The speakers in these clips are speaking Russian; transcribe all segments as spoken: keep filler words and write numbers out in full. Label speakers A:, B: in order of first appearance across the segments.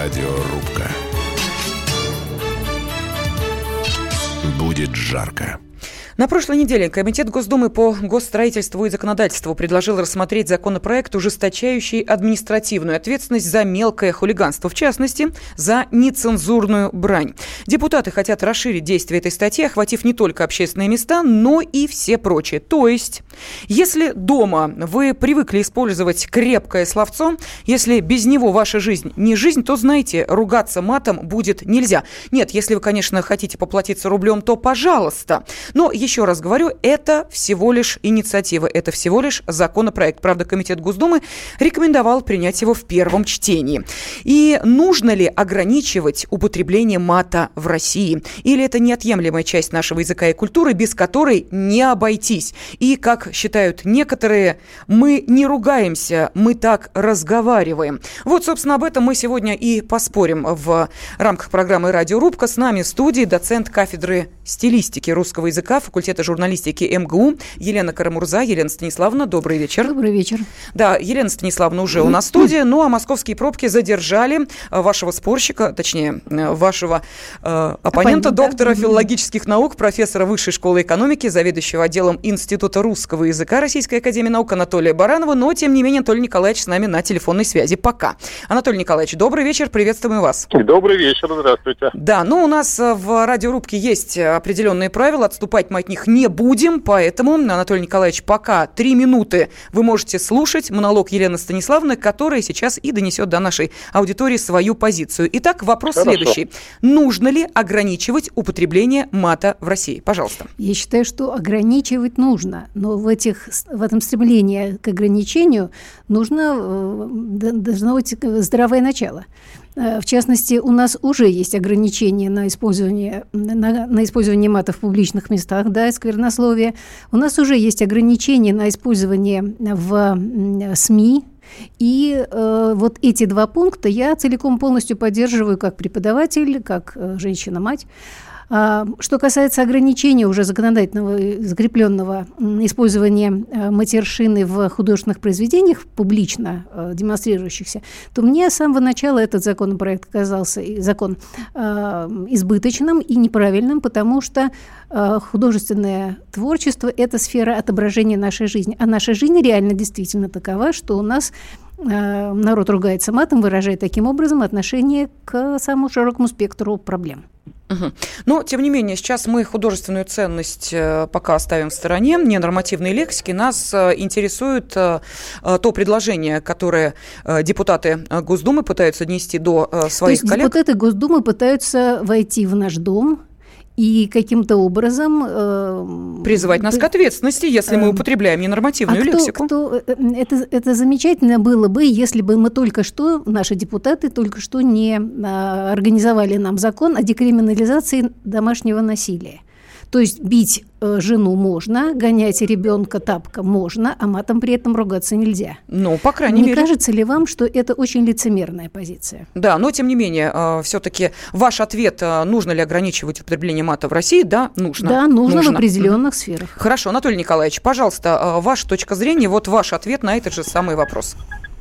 A: Радиорубка. Будет жарко.
B: На прошлой неделе Комитет Госдумы по госстроительству и законодательству предложил рассмотреть законопроект, ужесточающий административную ответственность за мелкое хулиганство, в частности, за нецензурную брань. Депутаты хотят расширить действие этой статьи, охватив не только общественные места, но и все прочие. То есть, если дома вы привыкли использовать крепкое словцо, если без него ваша жизнь не жизнь, то, знаете, ругаться матом будет нельзя. Нет, если вы, конечно, хотите поплатиться рублем, то пожалуйста. Но еще раз говорю, это всего лишь инициатива, это всего лишь законопроект. Правда, Комитет Госдумы рекомендовал принять его в первом чтении. И нужно ли ограничивать употребление мата в России? Или это неотъемлемая часть нашего языка и культуры, без которой не обойтись? И, как считают некоторые, мы не ругаемся, мы так разговариваем. Вот, собственно, об этом мы сегодня и поспорим в рамках программы «Радиорубка». С нами в студии доцент кафедры стилистики русского языка факультета журналистики эм гэ у Елена Карамурза. Елена Станиславовна, добрый вечер.
C: Добрый вечер.
B: Да, Елена Станиславовна уже у нас в студии, ну а московские пробки задержали вашего спорщика, точнее, вашего э, оппонента,
C: Оппонент,
B: доктора
C: да?
B: филологических наук, профессора Высшей школы экономики, заведующего отделом Института русского языка Российской академии наук Анатолия Баранова, но, тем не менее, Анатолий Николаевич с нами на телефонной связи пока. Анатолий Николаевич, добрый вечер, приветствуем вас.
D: Добрый вечер, здравствуйте.
B: Да, ну у нас в радиорубке есть определенные правила, отступать мы от них не будем, поэтому, Анатолий Николаевич, пока три минуты вы можете слушать монолог Елены Станиславовны, которая сейчас и донесет до нашей аудитории свою позицию. Итак, вопрос
D: Хорошо.
B: следующий. Нужно ли ограничивать употребление мата в России? Пожалуйста.
C: Я считаю, что ограничивать нужно, но в, этих, в этом стремлении к ограничению нужно, должно быть здравое начало. В частности, у нас уже есть ограничения на использование, на, на использование мата в публичных местах, да, и сквернословие. У нас уже есть ограничения на использование в СМИ. И э, вот эти два пункта я целиком полностью поддерживаю как преподаватель, как э, женщина-мать. Что касается ограничения уже законодательного, закрепленного использования матершины в художественных произведениях, публично демонстрирующихся, то мне с самого начала этот законопроект казался, закон, избыточным и неправильным, потому что художественное творчество – это сфера отображения нашей жизни. А наша жизнь реально действительно такова, что у нас народ ругается матом, выражая таким образом отношение к самому широкому спектру проблем.
B: Угу. Но, тем не менее, сейчас мы художественную ценность пока оставим в стороне, ненормативной лексики. Нас интересует то предложение, которое депутаты Госдумы пытаются донести до своих
C: То есть
B: коллег.
C: Депутаты Госдумы пытаются войти в наш дом и каким-то образом э,
B: призывать нас к ответственности, если мы употребляем ненормативную
C: а кто,
B: лексику.
C: Кто, это, это замечательно было бы, если бы мы только что, наши депутаты, только что не а, организовали нам закон о декриминализации домашнего насилия. То есть бить э, жену можно, гонять ребенка тапком можно, а матом при этом ругаться нельзя.
B: Ну, по крайней
C: Не
B: мере.
C: Не кажется ли вам, что это очень лицемерная позиция?
B: Да, но тем не менее, э, все-таки ваш ответ, э, нужно ли ограничивать употребление мата в России, да, нужно.
C: Да, нужно,
B: нужно.
C: в определенных сферах.
B: Хорошо, Анатолий Николаевич, пожалуйста, э, ваша точка зрения, вот ваш ответ на этот же самый вопрос.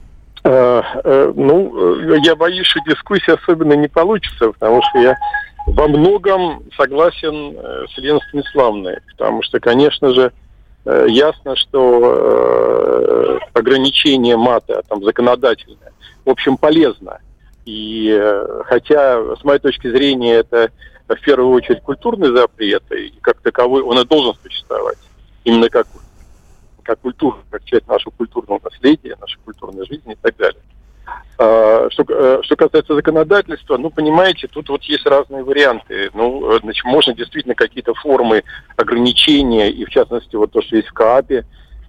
D: Э, э, ну, я боюсь, что дискуссия особенно не получится, потому что я во многом согласен э, с Еленой Станиславовной, потому что, конечно же, э, ясно, что э, ограничение мата там, законодательное, в общем, полезно. И э, хотя, с моей точки зрения, это в первую очередь культурный запрет, и как таковой он и должен существовать, именно как, как культура, как часть нашего культурного наследия, нашей культурной жизни и так далее. Что, что касается законодательства, ну, понимаете, тут вот есть разные варианты. Ну, значит, можно действительно какие-то формы ограничения, и в частности, вот то, что есть в КоАПе,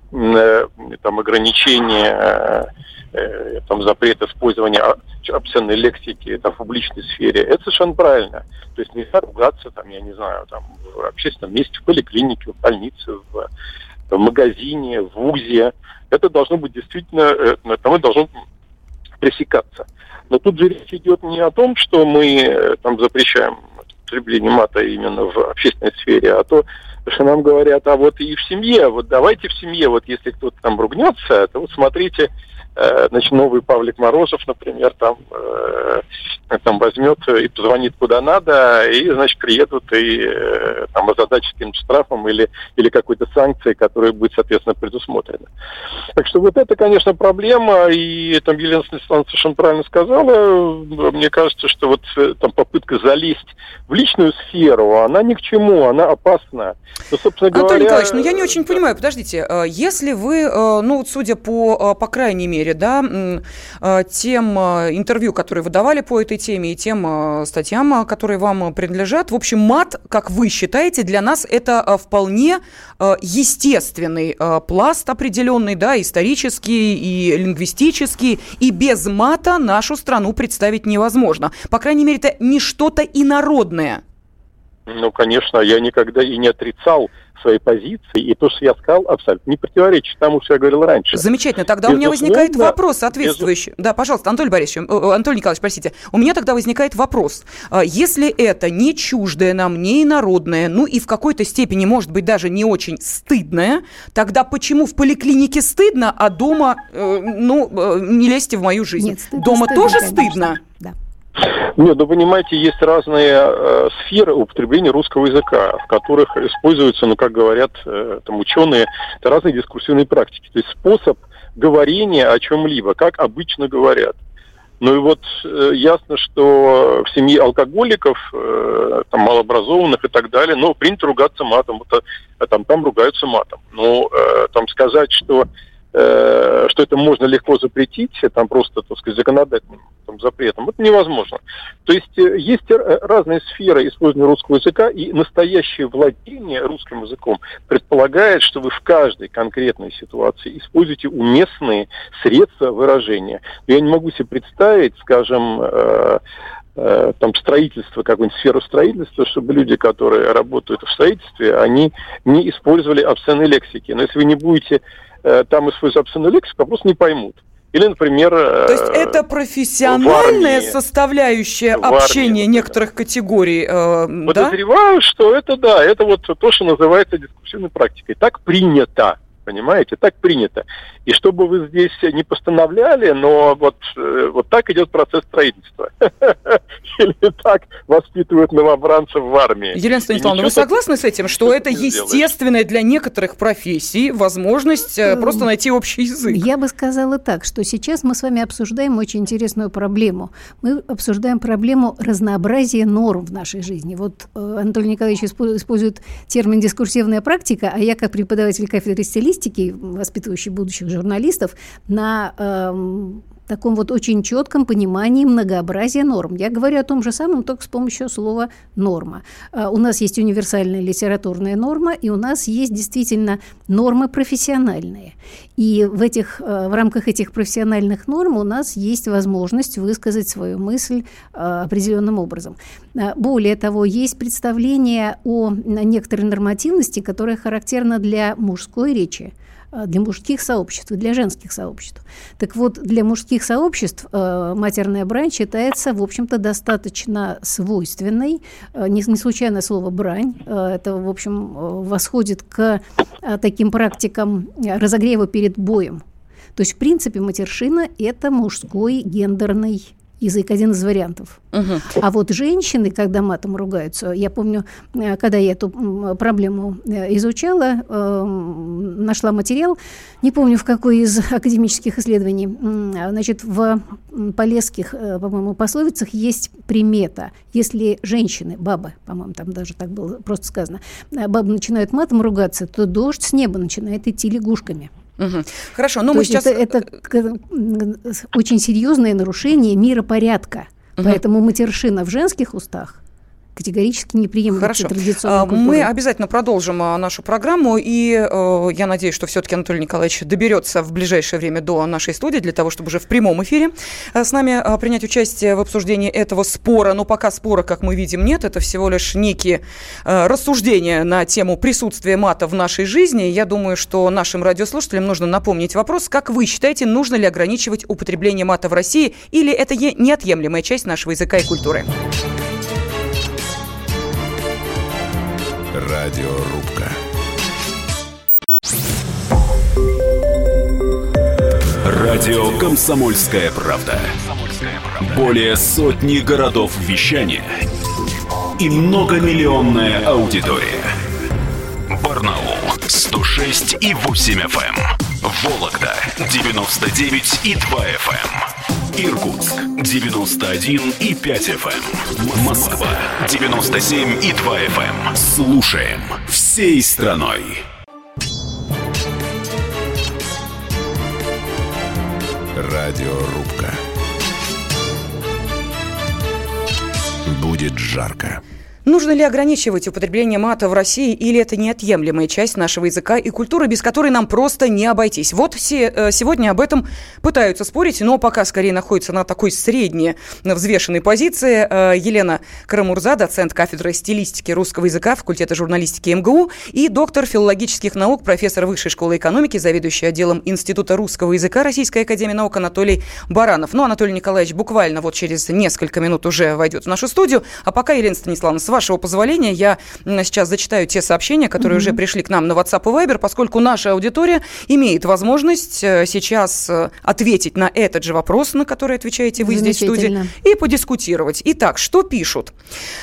D: там ограничения, там запрет использования обсценной лексики там, в публичной сфере, это совершенно правильно. То есть нельзя ругаться, там, я не знаю, там, в общественном месте, в поликлинике, в больнице, в, в магазине, в вузе. Это должно быть действительно, это должно пресекаться. Но тут же речь идет не о том, что мы там запрещаем употребление мата именно в общественной сфере, а то, что нам говорят, а вот и в семье, вот давайте в семье, вот если кто-то там ругнется, то вот смотрите, значит, новый Павлик Морозов, например, там, там возьмет и позвонит куда надо, и, значит, приедут и там озадачат каким-то штрафом или, или какой-то санкцией, которая будет, соответственно, предусмотрена. Так что вот это, конечно, проблема, и там Елена Станиславовна совершенно правильно сказала. Мне кажется, что вот там попытка залезть в личную сферу, она ни к чему, она опасна. Но, собственно говоря...
B: Антон Николаевич, ну я не очень понимаю, подождите, если вы, ну вот судя по, по крайней мере, да, тем интервью, которые вы давали по этой теме, и тем статьям, которые вам принадлежат, в общем, мат, как вы считаете, для нас это вполне естественный пласт определенный, да, исторический и лингвистический, и без мата нашу страну представить невозможно. По крайней мере, это не что-то инородное.
D: Ну, конечно, я никогда и не отрицал своей позиции, и то, что я сказал, абсолютно не противоречит тому, что я говорил раньше.
B: Замечательно. Тогда безусловно, у меня возникает вопрос соответствующий. Безу... Да, пожалуйста, Анатолий Борисович, Анатолий Николаевич, простите. У меня тогда возникает вопрос. Если это не чуждое нам, не инородное, ну и в какой-то степени, может быть, даже не очень стыдное, тогда почему в поликлинике стыдно, а дома, ну, не лезьте в мою жизнь? Нет, стыдно, дома стыдно, тоже конечно. Стыдно? Да.
D: Нет, ну, понимаете, есть разные э, сферы употребления русского языка, в которых используются, ну, как говорят э, там ученые, это разные дискурсивные практики. То есть способ говорения о чем-либо, как обычно говорят. Ну и вот э, ясно, что в семье алкоголиков, э, там, малообразованных и так далее, ну, принято ругаться матом, это, а там, там ругаются матом. Ну, э, там сказать, что что это можно легко запретить, там просто, так сказать, законодательным там, запретом, это невозможно. То есть есть разные сферы использования русского языка, и настоящее владение русским языком предполагает, что вы в каждой конкретной ситуации используете уместные средства выражения. Я не могу себе представить, скажем, там строительство, какую-нибудь сферу строительства, чтобы люди, которые работают в строительстве, они не использовали обсценной лексики. Но если вы не будете там использовать обсценную лексику, просто не поймут. Или, например...
B: То есть это профессиональная армии, общения армии, некоторых категорий, э,
D: Подозреваю, да? что это, да, это вот то, что называется дискуссионной практикой. Так принято. Понимаете, так принято. И чтобы вы здесь не постановляли, но вот, вот так идет процесс строительства. Или так воспитывают новобранцев в армии.
B: Елена Станиславовна, вы согласны с этим, что это естественная для некоторых профессий возможность просто найти общий язык?
C: Я бы сказала так, что сейчас мы с вами обсуждаем очень интересную проблему. Мы обсуждаем проблему разнообразия норм в нашей жизни. Вот Анатолий Николаевич использует термин «дискурсивная практика», а я, как преподаватель кафедры стилистики, воспитывающий будущих журналистов, на э, таком вот очень четком понимании многообразия норм. Я говорю о том же самом, только с помощью слова «норма». Э, у нас есть универсальная литературная норма, и у нас есть действительно нормы профессиональные. И в, этих, э, в рамках этих профессиональных норм у нас есть возможность высказать свою мысль э, определенным образом. Э, более того, есть представление о некоторой нормативности, которая характерна для мужской речи, для мужских сообществ и для женских сообществ. Так вот, для мужских сообществ э, матерная брань считается, в общем-то, достаточно свойственной. Э, не, не случайно слово «брань». Э, это, в общем, э, восходит к э, таким практикам разогрева перед боем. То есть, в принципе, матершина – это мужской гендерный язык, один из вариантов. Угу. А вот женщины, когда матом ругаются, я помню, когда я эту проблему изучала, нашла материал, не помню, в какой из академических исследований, значит, в полесских, по-моему, пословицах есть примета. Если женщины, бабы, по-моему, там даже так было просто сказано, бабы начинают матом ругаться, то дождь с неба начинает идти лягушками.
B: Угу. Хорошо, но мы сейчас...
C: Это, это очень серьезное нарушение миропорядка. Угу. Поэтому матершина в женских устах категорически не приемлется традиционной культурой.
B: Мы обязательно продолжим нашу программу, и э, я надеюсь, что все-таки Анатолий Николаевич доберется в ближайшее время до нашей студии для того, чтобы уже в прямом эфире с нами э, принять участие в обсуждении этого спора. Но пока спора, как мы видим, нет. Это всего лишь некие э, рассуждения на тему присутствия мата в нашей жизни. Я думаю, что нашим радиослушателям нужно напомнить вопрос, как вы считаете, нужно ли ограничивать употребление мата в России, или это неотъемлемая часть нашего языка и культуры?
A: Радиорубка. Радио «Комсомольская правда». Более сотни городов вещания и многомиллионная аудитория. Барнаул сто шесть и восемь эф эм, Вологда девяносто девять и два эф эм, Иркутск девяносто один и пять эф эм, Москва девяносто семь и два эф эм. Слушаем всей страной. Радиорубка. Будет жарко.
B: Нужно ли ограничивать употребление мата в России, или это неотъемлемая часть нашего языка и культуры, без которой нам просто не обойтись? Вот все, сегодня об этом пытаются спорить, но пока скорее находится на такой средней взвешенной позиции Елена Карамурза, доцент кафедры стилистики русского языка факультета журналистики эм гэ у и доктор филологических наук, профессор Высшей школы экономики, заведующий отделом Института русского языка Российской академии наук Анатолий Баранов. Ну, Анатолий Николаевич буквально вот через несколько минут уже войдет в нашу студию, а пока, Елена Станиславовна, с вашего позволения, я сейчас зачитаю те сообщения, которые mm-hmm. уже пришли к нам на WhatsApp и Viber, поскольку наша аудитория имеет возможность сейчас ответить на этот же вопрос, на который отвечаете вы здесь в студии, и подискутировать. Итак, что пишут?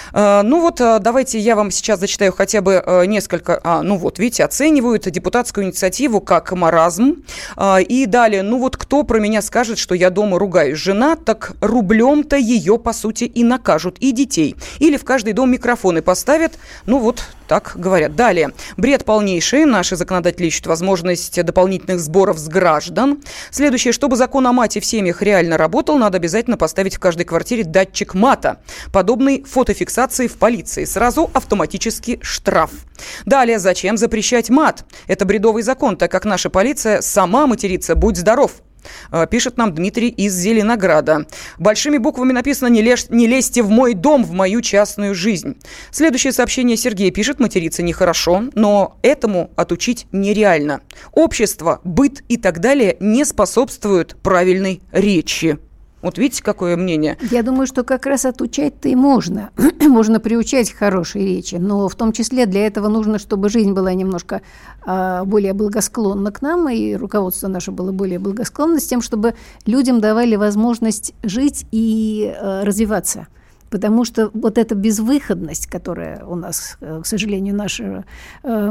B: Ну вот, давайте я вам сейчас зачитаю хотя бы несколько. А, ну вот, видите, оценивают депутатскую инициативу как маразм. И далее, ну вот, кто про меня скажет, что я дома ругаюсь? Жена, так рублем-то ее, по сути, и накажут, и детей. Или в каждый дом микрофоны поставят. Ну вот, так говорят. Далее. Бред полнейший. Наши законодатели ищут возможность дополнительных сборов с граждан. Следующее. Чтобы закон о мате в семьях реально работал, надо обязательно поставить в каждой квартире датчик мата, подобный фотофиксации в полиции. Сразу автоматически штраф. Далее. Зачем запрещать мат? Это бредовый закон, так как наша полиция сама матерится. Будь здоров. Пишет нам Дмитрий из Зеленограда. Большими буквами написано: «Не, лезь, не лезьте в мой дом, в мою частную жизнь». Следующее сообщение Сергей пишет: материться нехорошо, но этому отучить нереально. Общество, быт и так далее не способствуют правильной речи. Вот видите, какое мнение?
C: Я думаю, что как раз отучать-то и можно. Можно приучать к хорошей речи, но в том числе для этого нужно, чтобы жизнь была немножко а, более благосклонна к нам, и руководство наше было более благосклонно, с тем, чтобы людям давали возможность жить и а, развиваться. Потому что вот эта безвыходность, которая у нас, к сожалению, наша э,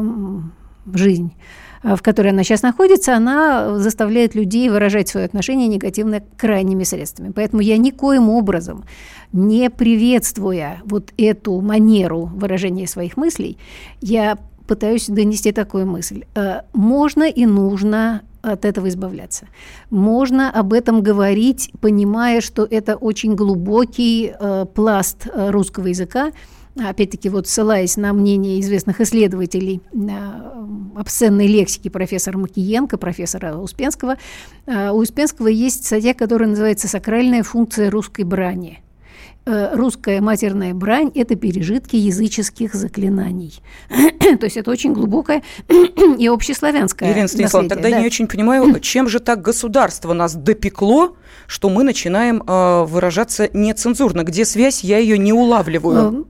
C: жизнь, в которой она сейчас находится, она заставляет людей выражать свое отношение негативно крайними средствами. Поэтому я никоим образом, не приветствуя вот эту манеру выражения своих мыслей, я пытаюсь донести такую мысль. Можно и нужно от этого избавляться. Можно об этом говорить, понимая, что это очень глубокий пласт русского языка. Опять-таки, вот ссылаясь на мнение известных исследователей обсценной лексики профессора Макиенко, профессора Успенского, у Успенского есть статья, которая называется «Сакральная функция русской брани». Русская матерная брань – это пережитки языческих заклинаний. То есть это очень глубокое и общеславянское
B: Елена Станиславовна, тогда да. Я не очень понимаю, чем же так государство нас допекло, что мы начинаем э, выражаться нецензурно. Где связь, я ее не улавливаю.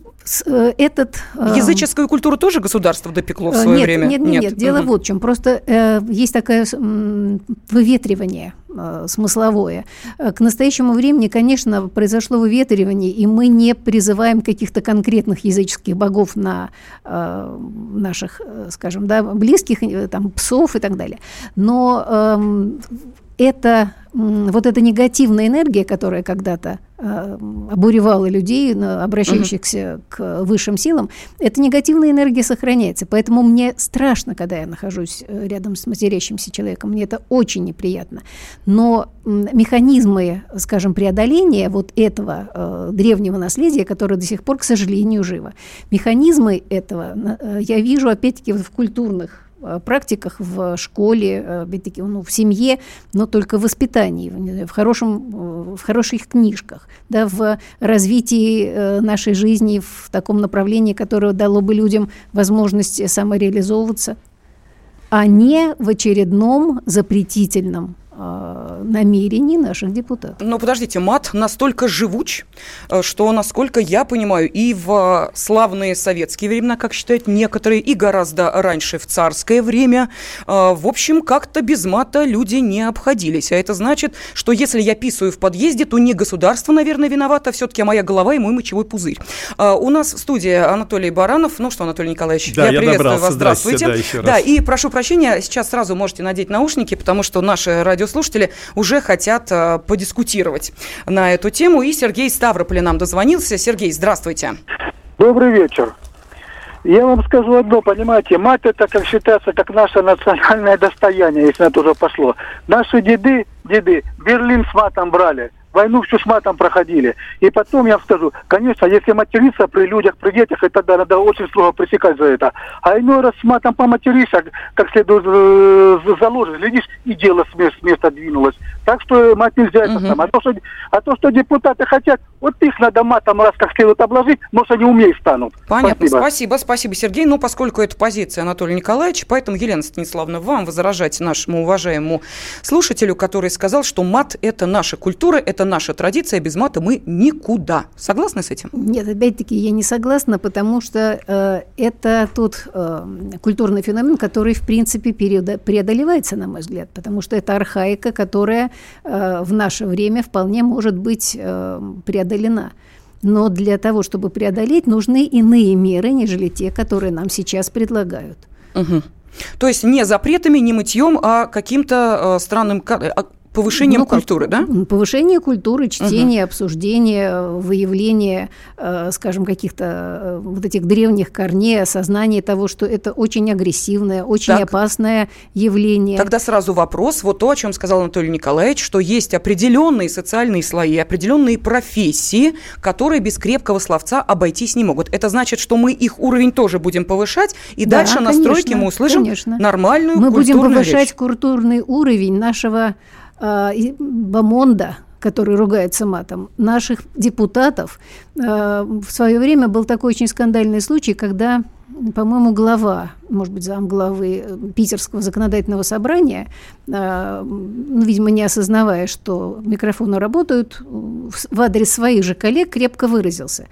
C: Этот,
B: Языческую культуру тоже государство допекло в свое
C: нет,
B: время?
C: Нет, нет, нет. Дело угу. вот в чем. Просто э, есть такое э, выветривание э, смысловое. К настоящему времени, конечно, произошло выветривание, и мы не призываем каких-то конкретных языческих богов на э, наших, скажем, да, близких, там, псов и так далее. Но э, это, вот эта негативная энергия, которая когда-то э, обуревала людей, обращающихся uh-huh. к высшим силам, эта негативная энергия сохраняется. Поэтому мне страшно, когда я нахожусь рядом с матерящимся человеком. Мне это очень неприятно. Но механизмы, скажем, преодоления вот этого э, древнего наследия, которое до сих пор, к сожалению, живо, механизмы этого э, я вижу, опять-таки, в культурных практиках в школе, опять-таки, ну, в семье, но только в воспитании, в, хорошем, в хороших книжках, да, в развитии нашей жизни в таком направлении, которое дало бы людям возможность самореализовываться, а не в очередном запретительном намерений наших депутатов.
B: Но подождите, мат настолько живуч, что, насколько я понимаю, и в славные советские времена, как считают некоторые, и гораздо раньше, в царское время, в общем, как-то без мата люди не обходились. А это значит, что если я писаю в подъезде, то не государство, наверное, виновато, а все-таки моя голова и мой мочевой пузырь. У нас в студии Анатолий Баранов. Ну что, Анатолий Николаевич,
E: да,
B: я,
E: я
B: приветствую
E: добрался.
B: вас. Здравствуйте.
E: Да, еще раз.
B: Да, и прошу прощения, сейчас сразу можете надеть наушники, потому что наши радиослушатели уже хотят а, подискутировать на эту тему. И Сергей из Ставрополя нам дозвонился. Сергей, здравствуйте.
F: Добрый вечер. Я вам скажу одно, понимаете, мат это, как считается, как наше национальное достояние, если на то уже пошло. Наши деды, деды Берлин с матом брали, войну всю с матом проходили. И потом я вам скажу, конечно, если материться при людях, при детях, это да, надо очень строго пресекать за это. А иной раз с матом поматеришься, как следует э, заложишь, глядишь, и дело с места, с места двинулось. Так что мат нельзя это сам. А то, что, а то, что депутаты хотят, вот их надо матом раз как следует обложить, может, они умнее станут.
B: Понятно.
F: Спасибо.
B: Спасибо, спасибо, Сергей. Ну, поскольку это позиция Анатолия Николаевича, поэтому, Елена Станиславовна, вам возражать нашему уважаемому слушателю, который сказал, что мат – это наша культура, это наша традиция, без мата мы никуда. Согласны с этим?
C: Нет, опять-таки я не согласна, потому что э, это тот э, культурный феномен, который, в принципе, преодолевается, на мой взгляд, потому что это архаика, которая э, в наше время вполне может быть э, преодолена. Но для того, чтобы преодолеть, нужны иные меры, нежели те, которые нам сейчас предлагают.
B: Угу. То есть не запретами, не мытьем, а каким-то э, странным... Повышением ну, культуры, да?
C: Повышение культуры, чтение,
B: uh-huh.
C: обсуждение, выявление, э, скажем, каких-то э, вот этих древних корней, осознание того, что это очень агрессивное, очень так. опасное явление.
B: Тогда сразу вопрос, вот то, о чем сказал Анатолий Николаевич, что есть определенные социальные слои, определенные профессии, которые без крепкого словца обойтись не могут. Это значит, что мы их уровень тоже будем повышать, и да, дальше конечно, на стройке мы услышим конечно. нормальную
C: мы
B: культурную
C: будем повышать
B: речь.
C: Культурный уровень нашего бомонда, который ругается матом, наших депутатов. В свое время был такой очень скандальный случай, когда, по-моему, глава, может быть, замглавы Питерского законодательного собрания, ну, видимо, не осознавая, что микрофоны работают, в адрес своих же коллег крепко выразился.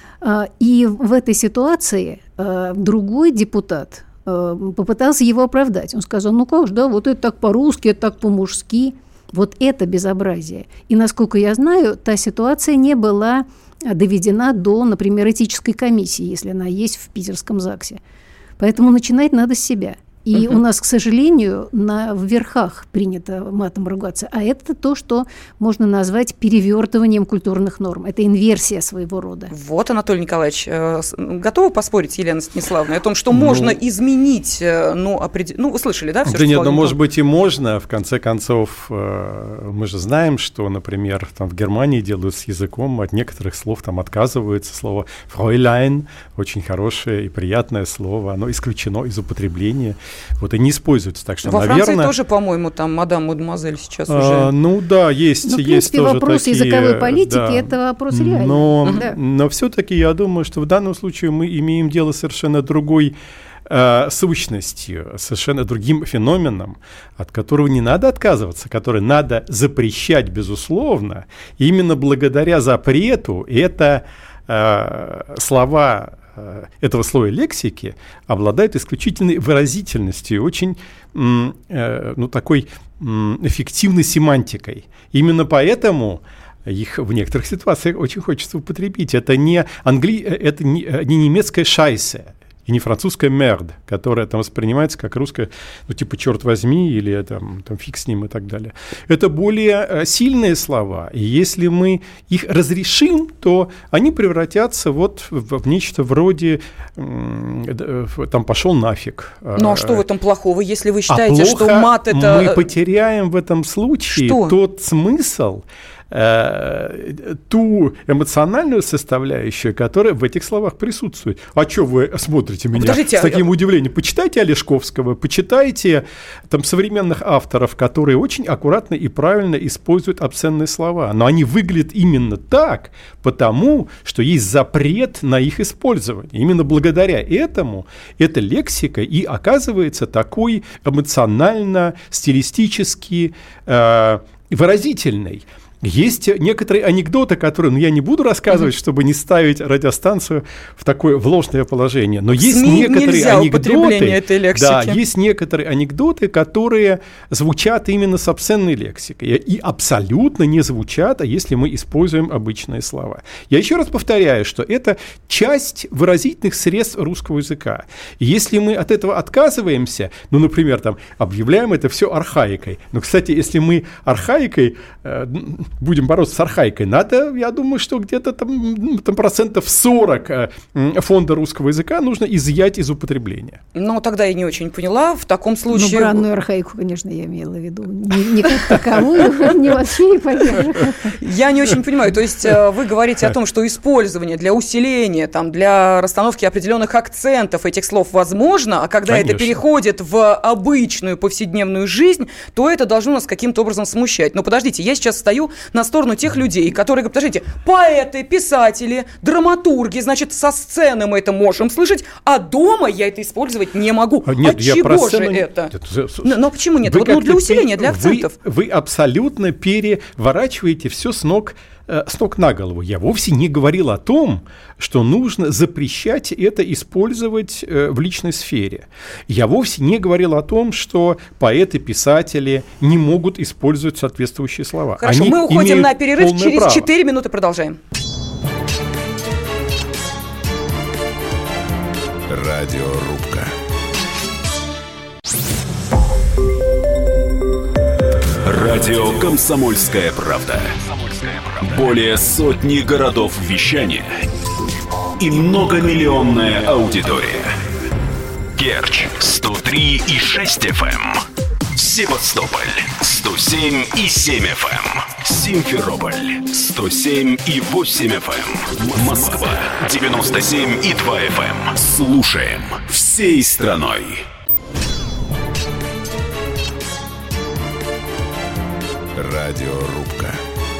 C: И в этой ситуации другой депутат попытался его оправдать. Он сказал, ну как же, да, вот это так по-русски, это так по-мужски. Вот это безобразие. И, насколько я знаю, та ситуация не была доведена до, например, этической комиссии, если она есть в питерском ЗАГСе. Поэтому начинать надо с себя. И uh-huh. у нас, к сожалению, на в верхах принято матом ругаться. А это то, что можно назвать перевертыванием культурных норм. Это инверсия своего рода.
B: Вот, Анатолий Николаевич, э, готовы поспорить, Елена Станиславовна, о том, что ну, можно изменить, э, ну, определ... ну, вы слышали, да? Все,
E: да нет, ну, может быть, и можно. В конце концов, э, мы же знаем, что, например, там в Германии делают с языком, от некоторых слов там отказываются. Слово «Fräulein» очень хорошее и приятное слово, оно исключено из употребления. Вот и не используется, так что,
B: во
E: наверное...
B: Франции тоже, по-моему, там мадам, мадемуазель сейчас а, уже...
E: Ну да, есть, ну, в принципе,
C: есть тоже
E: вопрос
C: такие... языковой политики, да. это вопрос реальный.
E: Но,
C: да.
E: но все-таки я думаю, что в данном случае мы имеем дело с совершенно другой э, сущностью, совершенно другим феноменом, от которого не надо отказываться, который надо запрещать, безусловно. И именно благодаря запрету это э, слова... этого слоя лексики обладают исключительной выразительностью, очень э, ну, такой э, эффективной семантикой. Именно поэтому их в некоторых ситуациях очень хочется употребить. Это не, англи... это не, не немецкая «шайсе», и не французская «мерд», которая там воспринимается как русская, ну, типа «черт возьми» или там, там «фиг с ним» и так далее. Это более э, сильные слова, и если мы их разрешим, то они превратятся вот в, в нечто вроде э, там «пошел нафиг».
B: Ну, а что в этом плохого, если вы считаете, а что мат это...
E: мы потеряем в этом случае что? Тот смысл, ту эмоциональную составляющую, которая в этих словах присутствует. А что вы смотрите меня Подождите, с таким а... удивлением? Почитайте Олешковского, почитайте там современных авторов, которые очень аккуратно и правильно используют обсценные слова. Но они выглядят именно так, потому что есть запрет на их использование. Именно благодаря этому эта лексика и оказывается такой эмоционально, стилистически э, выразительной. Есть некоторые анекдоты, которые, ну, я не буду рассказывать, mm-hmm. чтобы не ставить радиостанцию в такое в ложное положение. Но есть
B: СМИ
E: некоторые анекдоты,
B: этой лексики.
E: Да, есть некоторые анекдоты, которые звучат именно с обсценной лексикой и абсолютно не звучат, а если мы используем обычные слова. Я еще раз повторяю, что это часть выразительных средств русского языка. И если мы от этого отказываемся, ну, например, там объявляем это все архаикой. Но, кстати, если мы архаикой э, будем бороться с архаикой, надо, я думаю, что где-то там, там процентов сорок фонда русского языка нужно изъять из употребления.
B: Ну, тогда я не очень поняла. В таком случае...
C: Ну, бранную архаику, конечно, я имела в виду. Не, не как таковую, не вообще не поддерживаю.
B: Я не очень понимаю. То есть вы говорите о том, что использование для усиления, там, для расстановки определенных акцентов этих слов возможно, а когда Конечно. Это переходит в обычную повседневную жизнь, то это должно нас каким-то образом смущать. Но подождите, я сейчас стою на сторону тех людей, которые говорят, подождите, поэты, писатели, драматурги, значит, со сцены мы это можем слышать, а дома я это использовать не могу. А, нет, а чего же это? Но, но почему нет? Вот, ну, для усиления, для акцентов.
E: Вы, вы абсолютно переворачиваете все с ног с ног на голову. Я вовсе не говорил о том, что нужно запрещать это использовать э, в личной сфере. Я вовсе не говорил о том, что поэты, писатели не могут использовать соответствующие слова.
B: Хорошо, Они мы уходим на перерыв, через право. четыре минуты продолжаем.
A: Радиорубка. Радио «Комсомольская правда». Более сотни городов вещания и многомиллионная аудитория. Керчь сто три и шесть эф эм, Севастополь сто семь и семь эф эм, Симферополь сто семь и восемь эф эм, Москва девяносто семь и два эф эм. Слушаем всей страной. Радиорубка.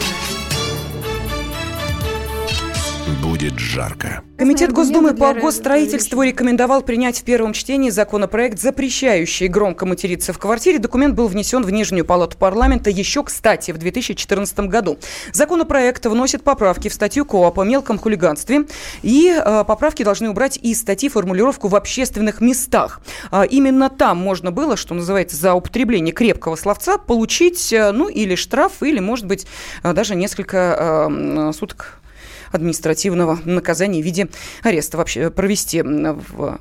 A: Будет жарко.
B: Комитет Госдумы по госстроительству рекомендовал принять в первом чтении законопроект, запрещающий громко материться в квартире. Документ был внесен в Нижнюю палату парламента еще, кстати, в две тысячи четырнадцатом году. Законопроект вносит поправки в статью КоАП о мелком хулиганстве. И э, поправки должны убрать из статьи формулировку «в общественных местах». А именно там можно было, что называется, за употребление крепкого словца получить, э, ну, или штраф, или, может быть, э, даже несколько э, суток административного наказания в виде ареста, вообще провести в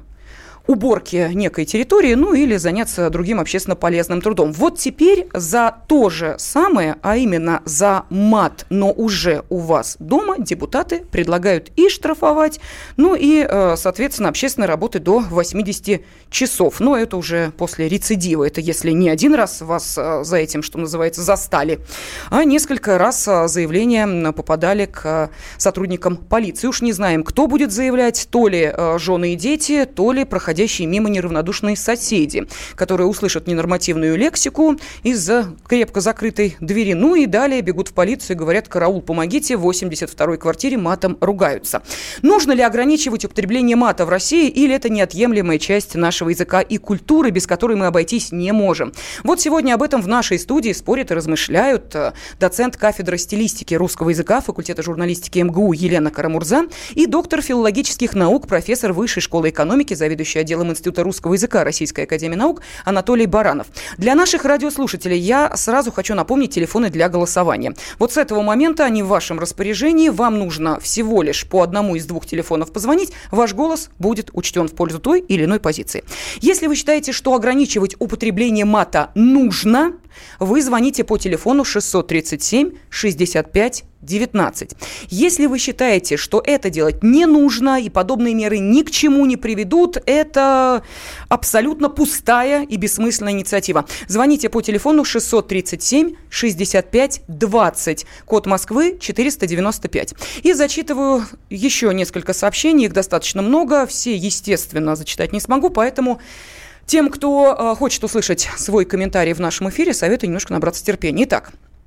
B: уборки некой территории, ну или заняться другим общественно полезным трудом. Вот теперь за то же самое, а именно за мат, но уже у вас дома, депутаты предлагают и штрафовать, ну и, соответственно, общественной работы до восемьдесят часов. Но это уже после рецидива. Это если не один раз вас за этим, что называется, застали, а несколько раз заявления попадали к сотрудникам полиции. Уж не знаем, кто будет заявлять, то ли жены и дети, то ли проходящие мимо неравнодушные соседи, которые услышат ненормативную лексику из-за крепко закрытой двери. Ну и далее бегут в полицию и говорят: караул, помогите, в восемьдесят второй квартире матом ругаются. Нужно ли ограничивать употребление мата в России, или это неотъемлемая часть нашего языка и культуры, без которой мы обойтись не можем? Вот сегодня об этом в нашей студии спорят и размышляют доцент кафедры стилистики русского языка факультета журналистики эм гэ у Елена Карамурза и доктор филологических наук, профессор Высшей школы экономики, заведующий отделом Института русского языка Российской академии наук Анатолий Баранов. Для наших радиослушателей я сразу хочу напомнить телефоны для голосования. Вот с этого момента они в вашем распоряжении. Вам нужно всего лишь по одному из двух телефонов позвонить. Ваш голос будет учтен в пользу той или иной позиции. Если вы считаете, что ограничивать употребление мата нужно, вы звоните по телефону шестьсот тридцать семь шестьдесят пять девятнадцать. Если вы считаете, что это делать не нужно и подобные меры ни к чему не приведут, это абсолютно пустая и бессмысленная инициатива. Звоните по телефону шестьсот тридцать семь шестьдесят пять двадцать, код Москвы четыреста девяносто пять. И зачитываю еще несколько сообщений, их достаточно много, все, естественно, зачитать не смогу, поэтому... Тем, кто э, хочет услышать свой комментарий в нашем эфире, советую немножко набраться терпения. Итак,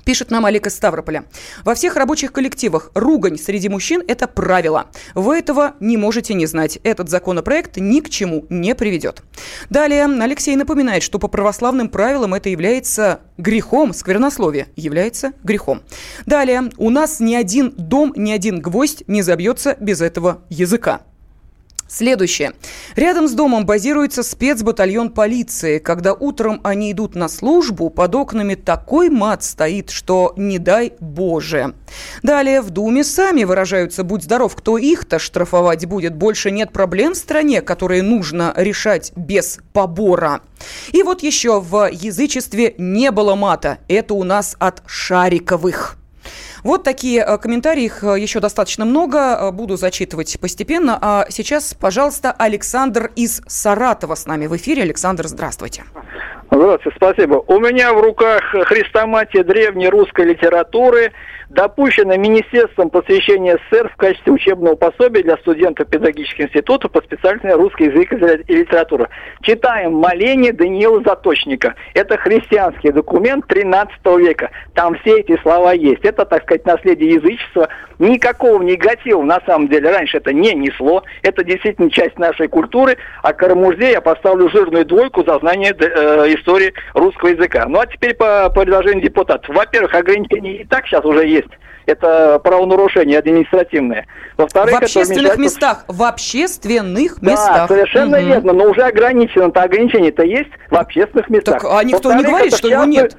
B: Пишет нам Олег из Ставрополя. Во всех рабочих коллективах ругань среди мужчин – это правило. Вы этого не можете не знать. Этот законопроект ни к чему не приведет. Далее Алексей напоминает, что по православным правилам это является грехом. Сквернословие является грехом. Далее. У нас ни один дом, ни один гвоздь не забьется без этого языка. Следующее. Рядом с домом базируется спецбатальон полиции. Когда утром они идут на службу, под окнами такой мат стоит, что не дай Боже. Далее. В Думе сами выражаются «будь здоров, кто их-то штрафовать будет». Больше нет проблем в стране, которые нужно решать без побора. И вот еще в язычестве не было мата. Это у нас от Шариковых. Вот такие комментарии, их еще достаточно много, буду зачитывать постепенно. А сейчас, пожалуйста, Александр из Саратова с нами в эфире. Александр, здравствуйте.
G: Здравствуйте, спасибо. У меня в руках хрестоматия древней русской литературы, допущена Министерством просвещения СССР в качестве учебного пособия для студентов педагогических институтов по специальности русский язык и литература. Читаем «Моление» Даниила Заточника. Это христианский документ тринадцатого века. Там все эти слова есть. Это, так сказать, наследие язычества. Никакого негатива, на самом деле, раньше это не несло. Это действительно часть нашей культуры. А Карамурзе я поставлю жирную двойку за знание э, истории русского языка. Ну, а теперь по, по предложению депутатов. Во-первых, ограничения и так сейчас уже есть. Это правонарушение административное. Во-вторых,
B: в общественных
G: это
B: местах. В общественных
G: да,
B: местах.
G: Совершенно угу. верно. Но уже ограничено-то ограничение-то есть в общественных местах.
B: Так, а никто не говорит, что его нет.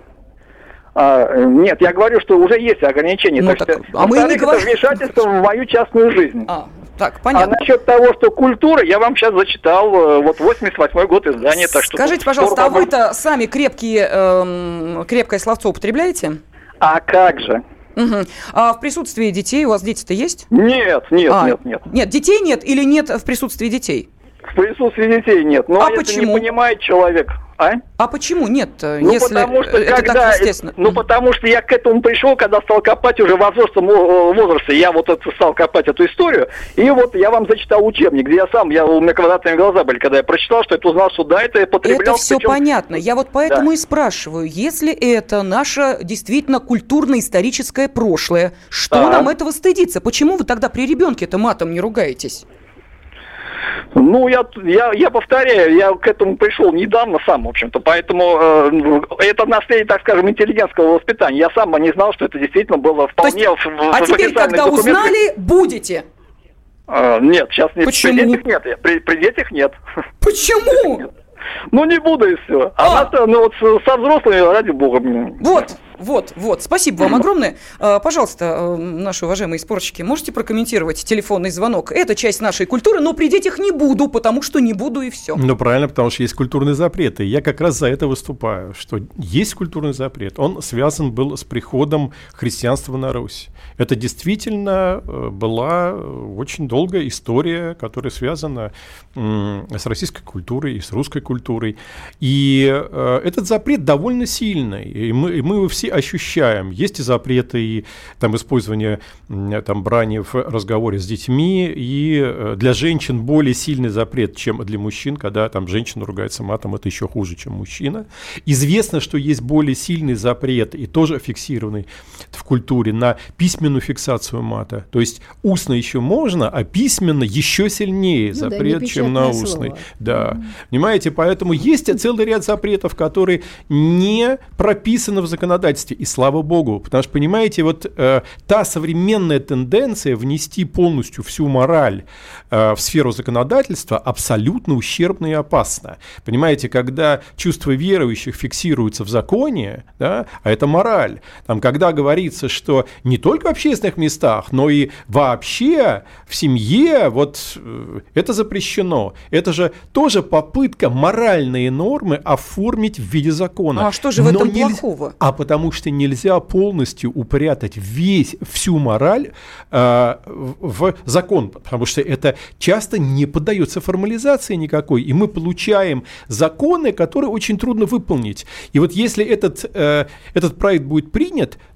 G: А, нет, я говорю, что уже есть ограничения.
B: Ну,
G: так
B: так,
G: что,
B: а мы не говорим.
G: Это вмешательство в мою частную жизнь.
B: А, так, понятно.
G: А насчет того, что культура, я вам сейчас зачитал, вот восемьдесят восьмой год издания. Так что
B: скажите, пожалуйста, а вы-то сами крепкие, эм, крепкое словцо употребляете?
G: А как же?
B: Угу. А в присутствии детей, у вас дети-то есть?
G: Нет, нет,
B: а,
G: нет, нет.
B: Нет, детей нет или нет в присутствии детей?
G: В присутствии детей нет. Ну,
B: а,
G: а
B: почему?
G: если не понимает человек, а?
B: А почему нет,
G: ну,
B: если
G: потому что,
B: это
G: когда,
B: так естественно?
G: Ну, потому что я к этому пришел, когда стал копать уже во взрослом возрасте. Я вот это стал копать эту историю. И вот я вам зачитал учебник, где я сам, я, у меня квадратные глаза были, когда я прочитал, что это узнал, что да, это потреблял.
B: Это все
G: причем...
B: понятно. Я вот поэтому
G: да.
B: и спрашиваю. Если это наше действительно культурно-историческое прошлое, что
G: да.
B: нам этого стыдиться? Почему вы тогда при ребенке-то матом не ругаетесь?
G: Ну, я, я, я повторяю, я к этому пришел недавно сам, в общем-то, поэтому э, это наследие, так скажем, интеллигентского воспитания. Я сам не знал, что это действительно было вполне...
B: То есть,
G: в,
B: а
G: в
B: теперь, когда документы... узнали, будете?
G: Э, нет, сейчас не,
B: Почему?
G: При детях нет. При, при детях нет.
B: Почему?
G: Ну, не буду и все. А, а. ну вот со взрослыми, ради бога.
B: Вот. Вот, вот. Спасибо вам огромное. Пожалуйста, наши уважаемые спорщики, можете прокомментировать телефонный звонок? Это часть нашей культуры, но при детях не буду, потому что не буду и все.
E: Ну, правильно, потому что есть культурные запреты. Я как раз за это выступаю, что есть культурный запрет. Он связан был с приходом христианства на Русь. Это действительно была очень долгая история, которая связана с российской культурой и с русской культурой. И этот запрет довольно сильный. И мы, и мы его все ощущаем. Есть и запреты, и там, использование там, брани в разговоре с детьми, и для женщин более сильный запрет, чем для мужчин, когда там женщина ругается матом, это еще хуже, чем мужчина. Известно, что есть более сильный запрет, и тоже фиксированный в культуре, на письменную фиксацию мата. То есть устно еще можно, а письменно еще сильнее ну, запрет, да, чем на устный. Да. Mm-hmm. Понимаете, поэтому есть целый ряд запретов, которые не прописаны в законодательстве. И слава богу, потому что, понимаете, вот э, та современная тенденция внести полностью всю мораль э, в сферу законодательства абсолютно ущербна и опасна. Понимаете, когда чувства верующих фиксируются в законе, да, а это мораль, там, когда говорится, что не только в общественных местах, но и вообще в семье, вот э, это запрещено. Это же тоже попытка моральные нормы оформить в виде закона.
B: А что же в этом
E: нельзя...
B: плохого?
E: А потому что нельзя полностью упрятать весь, всю мораль э, в закон, потому что это часто не поддается формализации никакой, и мы получаем законы, которые очень трудно выполнить. И вот если этот, э, этот проект будет принят,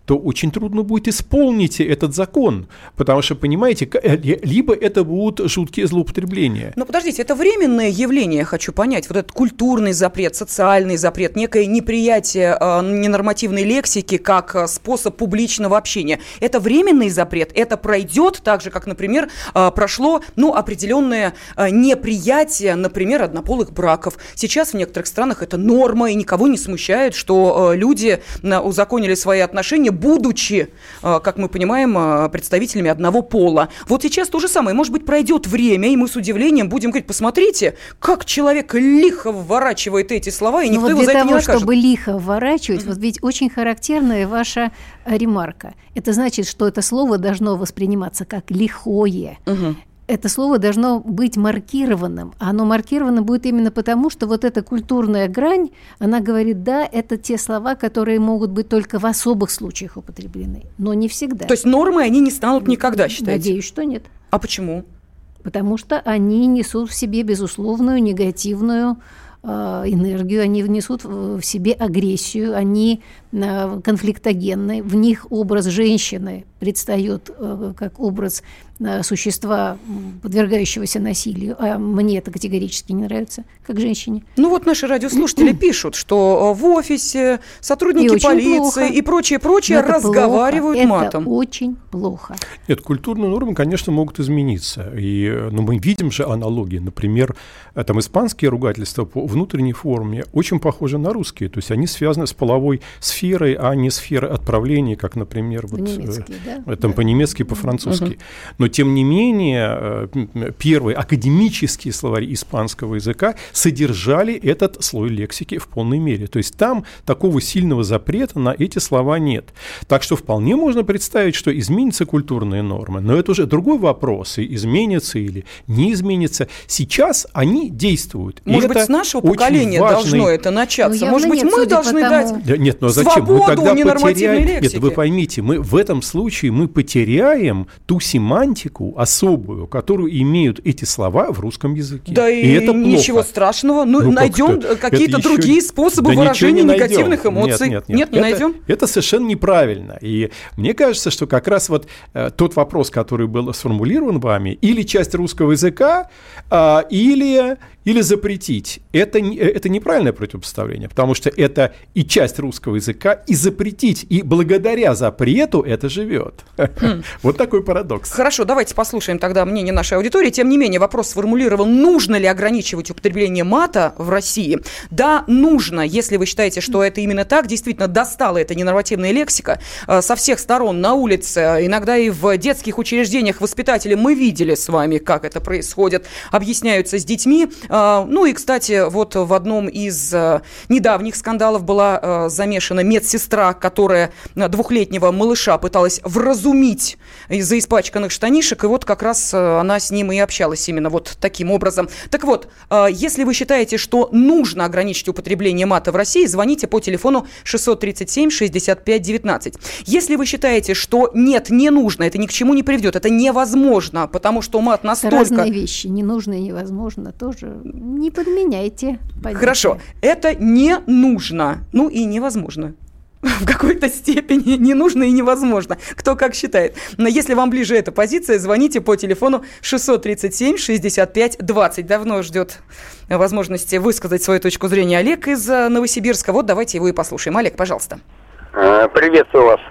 E: то очень трудно будет исполнить этот закон, потому что, понимаете, либо это будут жуткие злоупотребления.
B: Но подождите, это временное явление, я хочу понять, вот этот культурный запрет, социальный запрет, некое неприятие э, ненормативной лексики как э, способ публичного общения. Это временный запрет, это пройдет так же, как, например, э, прошло, ну, определенное э, неприятие, например, однополых браков. Сейчас в некоторых странах это норма, и никого не смущает, что э, люди э, узаконили свои отношения, будучи, э, как мы понимаем, э, представителями одного пола. Вот сейчас то же самое. Может быть, пройдет время, и мы с удивлением будем говорить, посмотрите, как человек лихо вворачивает эти слова, и никто
C: вот
B: его за это не накажет.
C: Для того, чтобы лихо вворачивать, mm-hmm. вот ведь очень характерная ваша ремарка. Это значит, что это слово должно восприниматься как лихое. Mm-hmm. Это слово должно быть маркированным. А оно маркировано будет именно потому, что вот эта культурная грань, она говорит, да, это те слова, которые могут быть только в особых случаях употреблены, но не всегда.
B: То есть нормы они не станут никогда, считаете?
C: Надеюсь, что нет.
B: А почему?
C: Потому что они несут в себе безусловную негативную э, энергию, они несут в себе агрессию, они э, конфликтогенны, в них образ женщины предстает э, как образ э, существа, подвергающегося насилию, а мне это категорически не нравится, как женщине.
B: Ну вот наши радиослушатели пишут, что в офисе сотрудники и полиции плохо. И прочее-прочее разговаривают
C: плохо.
B: матом.
C: Это очень плохо.
E: Нет, культурные нормы, конечно, могут измениться. И, ну, мы видим же аналогии. Например, там испанские ругательства по внутренней форме очень похожи на русские. То есть они связаны с половой сферой, а не сферой отправления, как, например, вот, да? там да. по-немецки, по-французски. Угу. Но, тем не менее, первые академические словари испанского языка содержали этот слой лексики в полной мере. То есть там такого сильного запрета на эти слова нет. Так что вполне можно представить, что изменятся культурные нормы. Но это уже другой вопрос. И изменятся или не изменятся. Сейчас они действуют.
B: Может быть, с нашего поколения важный... должно это начаться?
C: Ну,
B: Может быть,
C: нет,
B: мы должны
C: потому...
B: дать
E: нет, но зачем?
B: свободу
E: мы тогда
B: ненормативной
E: потеряем...
B: лексики?
E: Нет, вы поймите, мы в этом случае мы потеряем ту семантику особую, которую имеют эти слова в русском языке.
B: Да и,
E: и это
B: ничего
E: плохо.
B: страшного. Ну, ну найдем как какие-то
E: еще...
B: другие способы
E: да
B: выражения
E: не
B: негативных эмоций.
E: Нет, нет, нет.
B: нет не
E: это,
B: найдем?
E: Это совершенно неправильно. И мне кажется, что как раз вот э, тот вопрос, который был сформулирован вами, или часть русского языка, э, или, или запретить, это, это неправильное противопоставление, потому что это и часть русского языка, и запретить, и благодаря запрету это живет. Хм. Вот такой парадокс.
B: Хорошо, давайте послушаем тогда мнение нашей аудитории. Тем не менее, вопрос сформулирован, нужно ли ограничивать употребление мата в России. Да, нужно, если вы считаете, что это именно так, действительно достала эта ненормативная лексика со всех сторон, на улице, иногда и в детских учреждениях воспитатели, мы видели с вами, как это происходит, объясняются с детьми. Ну и, кстати, вот в одном из недавних скандалов была замешана медсестра, которая двухлетнего малыша пыталась вразумить из-за испачканных штанишек, и вот как раз она с ним и общалась именно вот таким образом. Так вот, если вы считаете, что нужно ограничить употребление мата в России, звоните по телефону шестьсот тридцать семь шестьдесят пять девятнадцать. Если вы считаете, что нет, не нужно, это ни к чему не приведет, это невозможно, потому что мат настолько...
C: Разные вещи, не нужно и невозможно, тоже не подменяйте позицию.
B: Хорошо, это не нужно, ну и невозможно. В какой-то степени не нужно и невозможно. Кто как считает. Но если вам ближе эта позиция, звоните по телефону шестьсот тридцать семь шестьдесят пять двадцать. Давно ждет возможности высказать свою точку зрения Олег из Новосибирска. Вот давайте его и послушаем. Олег, пожалуйста.
H: Приветствую вас.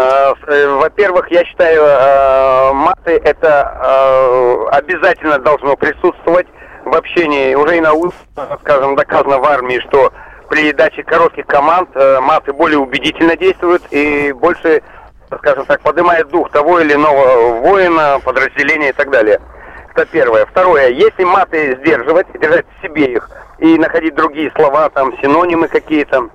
H: Во-первых, я считаю, маты это обязательно должно присутствовать в общении. Уже и на улице, скажем, доказано в армии, что при даче коротких команд э, маты более убедительно действуют и больше, скажем так, поднимает дух того или иного воина, подразделения и так далее. Это первое. Второе. Если маты сдерживать, держать в себе их и находить другие слова, там, синонимы какие-то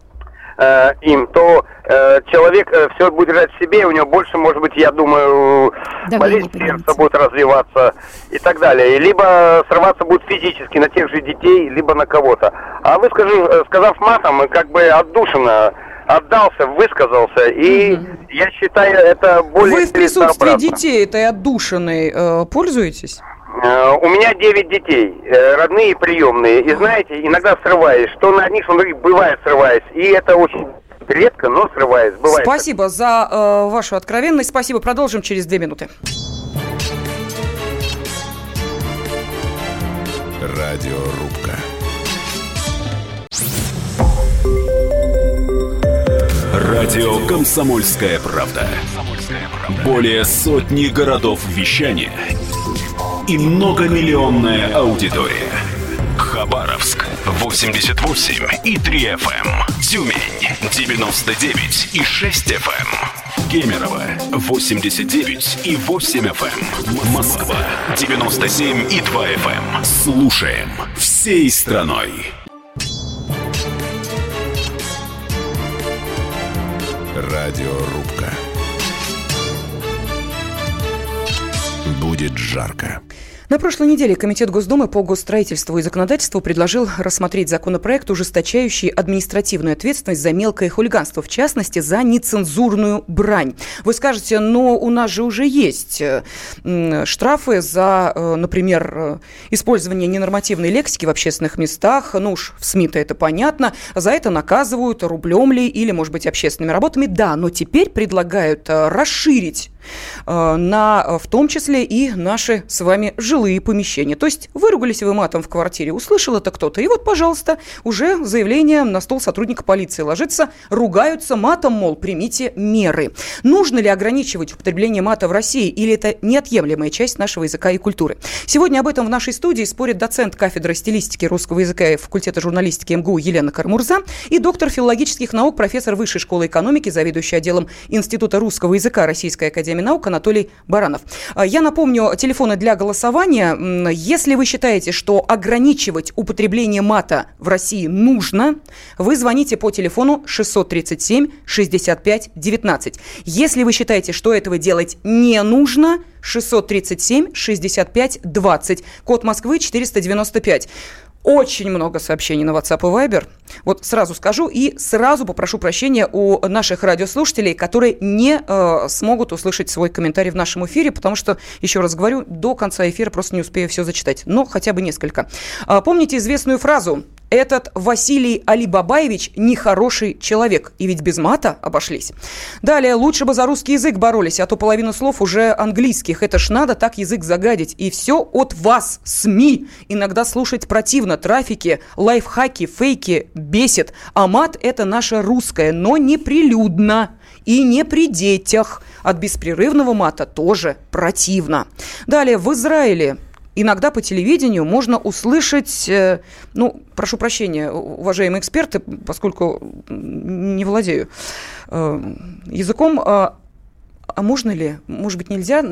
H: э, им, то э, человек э, все будет держать в себе, у него больше, может быть, я думаю, болезнь сердца будет развиваться и так далее. Либо срываться будет физически на тех же детей, либо на кого-то. А вы, скажу, сказав матом, как бы отдушина, отдался, высказался, и угу. я считаю, это более...
B: Вы в присутствии детей этой отдушиной э, пользуетесь?
H: Э, у меня девять детей, э, родные и приемные, и знаете, иногда срываюсь, что на одних, что на других бывает срываюсь, и это очень Редко, но срываюсь. Бывает.
B: Спасибо за э, вашу откровенность. Спасибо. Продолжим через две минуты.
A: Радиорубка. Радио «Комсомольская правда». Более сотни городов вещания и многомиллионная аудитория. Хабаровск восемьдесят восемь и три эф эм, Тюмень девяносто девять и шесть эф эм, Кемерово восемьдесят девять и восемь эф эм, Москва девяносто семь и два эф эм. Слушаем всей страной. Радиорубка. Будет жарко.
B: На прошлой неделе Комитет Госдумы по госстроительству и законодательству предложил рассмотреть законопроект, ужесточающий административную ответственность за мелкое хулиганство, в частности, за нецензурную брань. Вы скажете, но у нас же уже есть штрафы за, например, использование ненормативной лексики в общественных местах. Ну уж в СМИ-то это понятно. За это наказывают рублем ли или, может быть, общественными работами. Да, но теперь предлагают расширить на, в том числе, и наши с вами жилые помещения. То есть выругались вы матом в квартире, услышал это кто-то, и вот, пожалуйста, уже заявление на стол сотрудника полиции ложится, ругаются матом, мол, примите меры. Нужно ли ограничивать употребление мата в России, или это неотъемлемая часть нашего языка и культуры? Сегодня об этом в нашей студии спорит доцент кафедры стилистики русского языка и факультета журналистики эм гэ у Елена Кармурза и доктор филологических наук, профессор Высшей школы экономики, заведующий отделом Института русского языка Российской академии наук Анатолий Баранов. Я напомню, телефоны для голосования. Если вы считаете, что ограничивать употребление мата в России нужно, вы звоните по телефону шестьсот тридцать семь шестьдесят пять девятнадцать. Если вы считаете, что этого делать не нужно, шестьсот тридцать семь шестьдесят пять двадцать, код Москвы четыреста девяносто пять. Очень много сообщений на WhatsApp и Viber. Вот сразу скажу и сразу попрошу прощения у наших радиослушателей, которые не э, смогут услышать свой комментарий в нашем эфире, потому что, еще раз говорю, до конца эфира просто не успею все зачитать. Но хотя бы несколько. А, помните известную фразу? Этот Василий Алибабаевич нехороший человек. И ведь без мата обошлись. Далее, лучше бы за русский язык боролись, а то половину слов уже английских. Это ж надо так язык загадить. И все от вас, СМИ. Иногда слушать противно. Трафики, лайфхаки, фейки бесит. А мат – это наше русское, но не прилюдно. И не при детях. От беспрерывного мата тоже противно. Далее, в Израиле иногда по телевидению можно услышать, э, ну, прошу прощения, уважаемые эксперты, поскольку не владею э, языком, э, а можно ли, может быть, нельзя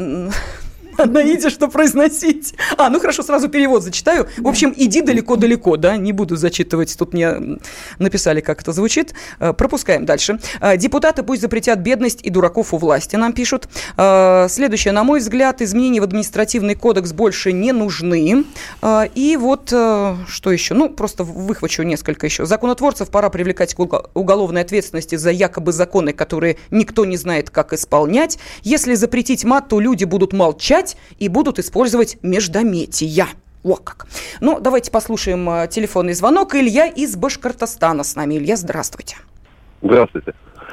B: на иде что произносить? А, ну хорошо, сразу перевод зачитаю. В общем, иди далеко-далеко, да, не буду зачитывать, тут мне написали, как это звучит. Пропускаем дальше. Депутаты пусть запретят бедность и дураков у власти, нам пишут. Следующее, на мой взгляд, изменения в административный кодекс больше не нужны. И вот, что еще? Ну, просто выхвачу несколько еще. Законотворцев пора привлекать к уголовной ответственности за якобы законы, которые никто не знает, как исполнять. Если запретить мат, то люди будут молчать и будут использовать междометия. О, как. Ну, давайте послушаем э, телефонный звонок. Илья из Башкортостана с нами. Илья, здравствуйте.
I: Здравствуйте.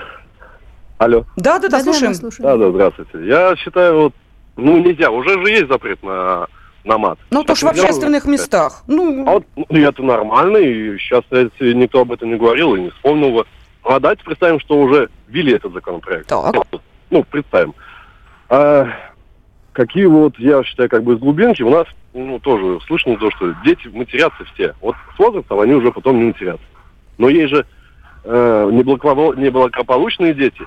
I: Алло.
B: Да, да, да, слушаем.
I: Да, да, здравствуйте. Я считаю, вот, ну, нельзя, уже же есть запрет на, на мат.
B: Ну, то ж в общественных уже местах. Ну,
I: а вот, ну, это нормально, и сейчас никто об этом не говорил и не вспомнил бы. А давайте представим, что уже ввели этот законопроект.
B: Так.
I: Ну, представим. А, какие вот, я считаю, как бы из глубинки у нас, ну, тоже слышно то, что дети матерятся все. Вот с возрастом они уже потом не матерятся. Но есть же э, неблагополучные дети.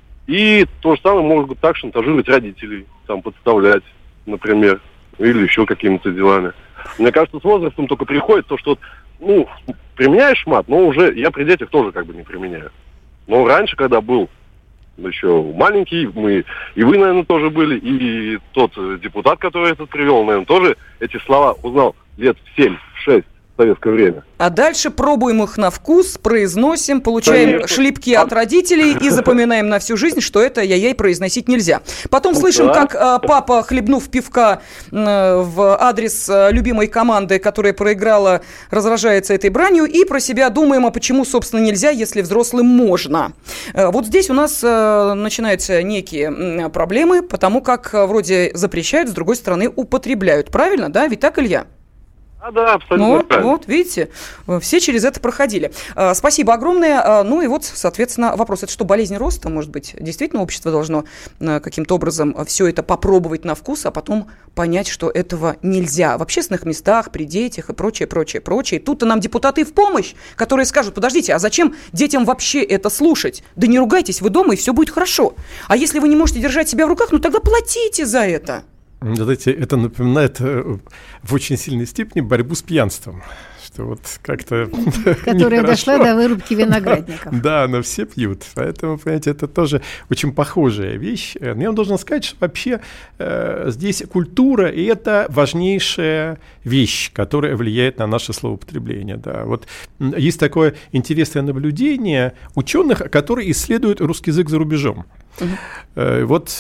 I: И то же самое может быть так шантажировать родителей, там, подставлять, например, или еще какими-то делами. Мне кажется, с возрастом только приходит то, что, ну, применяешь мат, но уже я при детях тоже как бы не применяю. Но раньше, когда был еще маленький, мы, и вы, наверное, тоже были, и тот депутат, который этот привел, наверное, тоже эти слова узнал лет в семь-шесть. в советское время.
B: А дальше пробуем их на вкус, произносим, получаем Конечно. шлепки от родителей и запоминаем на всю жизнь, что это яй-яй произносить нельзя. Потом ну, слышим, да. как э, папа, хлебнув пивка э, в адрес э, любимой команды, которая проиграла, разражается этой бранью, и про себя думаем, а почему, собственно, нельзя, если взрослым можно. Э, вот здесь у нас э, начинаются некие э, проблемы, потому как э, вроде запрещают, с другой стороны употребляют. Правильно, да? Ведь так, Илья?
I: А, да, абсолютно.
B: Ну, вот, видите, все через это проходили. А, спасибо огромное. А, ну и вот, соответственно, вопрос. Это что, болезнь роста, может быть? Действительно, общество должно а, каким-то образом все это попробовать на вкус, а потом понять, что этого нельзя в общественных местах, при детях и прочее, прочее, прочее. Тут-то нам депутаты в помощь, которые скажут, подождите, а зачем детям вообще это слушать? Да не ругайтесь вы дома, и все будет хорошо. А если вы не можете держать себя в руках, ну тогда платите за это.
E: Знаете, это напоминает в очень сильной степени борьбу с пьянством. Что вот как-то
C: которая дошла до вырубки виноградников.
E: Да, но все пьют. Поэтому, понимаете, это тоже очень похожая вещь. Но я вам должен сказать, что вообще э, здесь культура – и это важнейшая вещь, которая влияет на наше словоупотребление. Да. Вот есть такое интересное наблюдение ученых, которые исследуют русский язык за рубежом. Uh-huh. Вот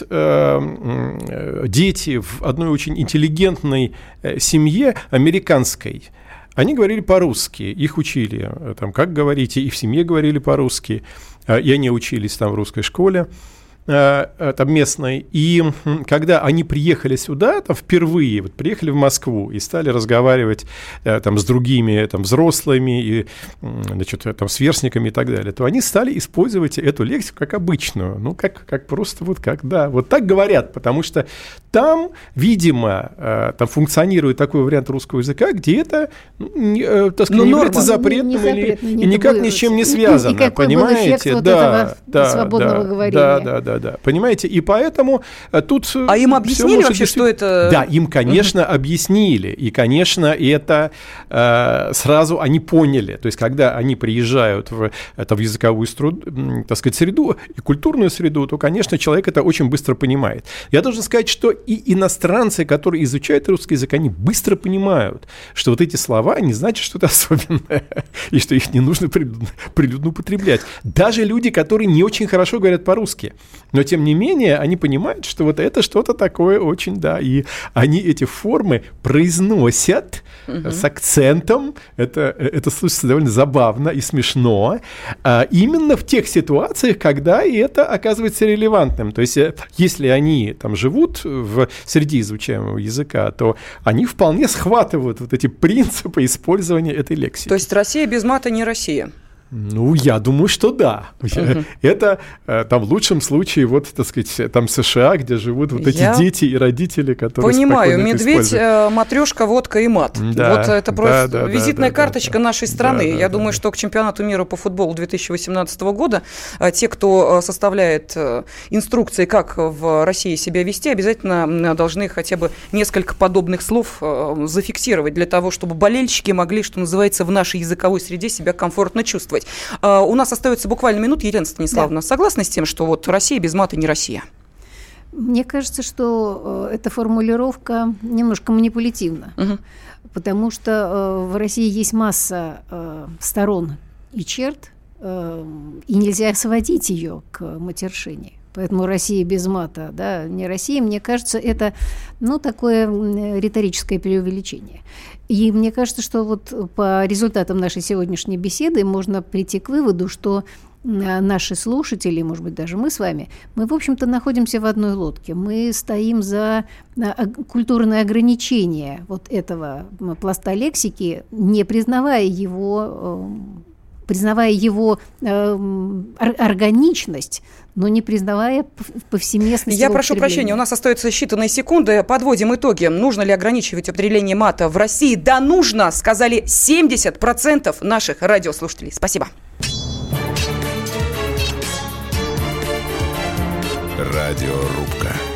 E: э, дети в одной очень интеллигентной э, семье американской, они говорили по-русски, их учили, там, как говорите, и в семье говорили по-русски, э, и они учились там в русской школе, э, там местной, и когда они приехали сюда, там, впервые, вот, приехали в Москву и стали разговаривать э, там, с другими там, взрослыми, и, значит, там, сверстниками и так далее, то они стали использовать эту лексику как обычную, ну, как, как просто вот как, да, вот так говорят, потому что там, видимо, э, там функционирует такой вариант русского языка, где это, э, так сказать, ну, не является запретным не, не или, не и никак ни с чем не связано, и понимаете?
C: Вот
E: да, да,
C: свободного
E: да,
C: говорения.
E: Да, да, да, да, понимаете? И поэтому тут...
B: А им объяснили вообще, быть... что это...
E: Да, им, конечно, uh-huh. объяснили, и, конечно, это э, сразу они поняли, то есть, когда они приезжают в, это, в языковую среду, так сказать, среду и культурную среду, то, конечно, человек это очень быстро понимает. Я должен сказать, что и иностранцы, которые изучают русский язык, они быстро понимают, что вот эти слова не значат что-то особенное, и что их не нужно прилюдно, прилюдно употреблять. Даже люди, которые не очень хорошо говорят по-русски, но, тем не менее, они понимают, что вот это что-то такое очень, да, и они эти формы произносят угу. с акцентом, это, это слышится довольно забавно и смешно, а именно в тех ситуациях, когда это оказывается релевантным. То есть, если они там живут в среди изучаемого языка, то они вполне схватывают вот эти принципы использования этой лексики.
B: То есть Россия без мата не Россия?
E: Ну, я думаю, что да. Uh-huh. Это там в лучшем случае, вот, так сказать, там США, где живут вот эти я дети и родители, которые
B: понимаю, медведь, матрешка, водка и мат.
E: Да,
B: вот это просто
E: да, да,
B: визитная
E: да,
B: карточка
E: да,
B: нашей страны.
E: Да, да,
B: я
E: да,
B: думаю,
E: да.
B: что к чемпионату мира по футболу две тысячи восемнадцатого года те, кто составляет инструкции, как в России себя вести, обязательно должны хотя бы несколько подобных слов зафиксировать для того, чтобы болельщики могли, что называется, в нашей языковой среде себя комфортно чувствовать. Uh, у нас остается буквально минута. Елена Станиславовна, да. согласна с тем, что вот Россия без мата не Россия?
C: Мне кажется, что э, эта формулировка немножко манипулятивна, uh-huh. потому что э, в России есть масса э, сторон и черт, э, и нельзя сводить ее к матершине. Поэтому Россия без мата, да, не Россия, мне кажется, это, ну, такое риторическое преувеличение. И мне кажется, что вот по результатам нашей сегодняшней беседы можно прийти к выводу, что наши слушатели, может быть, даже мы с вами, мы, в общем-то, находимся в одной лодке. Мы стоим за культурное ограничение вот этого пласта лексики, не признавая его... признавая его э, органичность, но не признавая повсеместность.
B: Я прошу прощения, у нас остается считанные секунды. Подводим итоги. Нужно ли ограничивать употребление мата в России? Да, нужно, сказали семьдесят процентов наших радиослушателей. Спасибо.
A: Радиорубка.